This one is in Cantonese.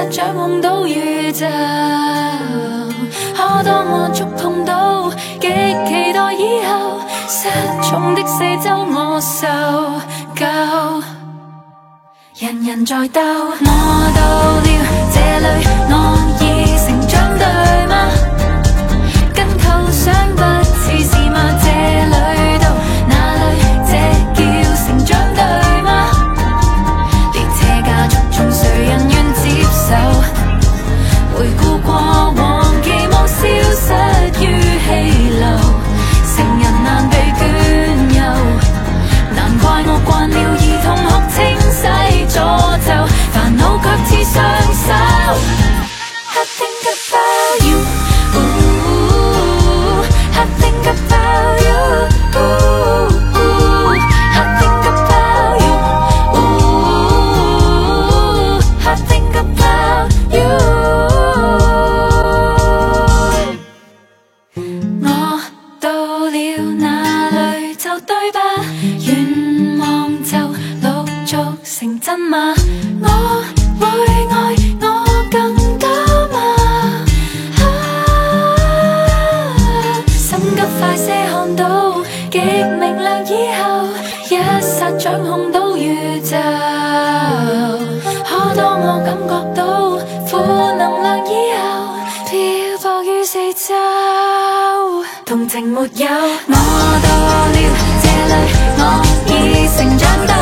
剎掌控到宇宙，可當我觸碰到，極期待以後失重的四周我受夠。人人在鬥，我到了這裏，我已成長對嗎？跟構想不似是嗎？這裏到那裏，這叫成長對嗎？列車加速中，誰人願接受？回顧過往，期望消失於氣流，成人難被倦遊，難怪我慣了兒童學清洗詛咒，煩惱卻似雙手。I think about you, ooh, I think about you, ooh, I think about you, ooh, I think about you。 我到了那裏就對吧？願望就陸續成真嗎？我會愛我更多嗎？心急快些看到，極明亮以後，一剎掌控到宇宙。可當我感覺到負能量以後，漂泊於四周，同情沒有。我到了這裏，我已成長。